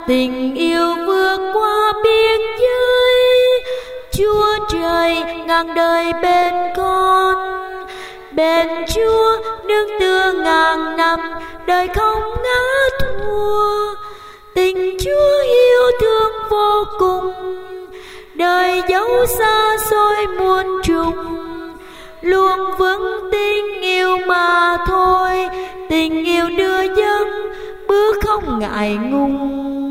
tình yêu vượt qua biên giới. Chúa trời ngàn đời bên con, bên Chúa nương tựa ngàn năm, đời không ngã thua. Tình Chúa yêu thương vô cùng, đời dẫu xa xôi muôn trùng, luôn vững tình yêu mà thôi. Tình yêu đưa dâng bước không ngại ngùng.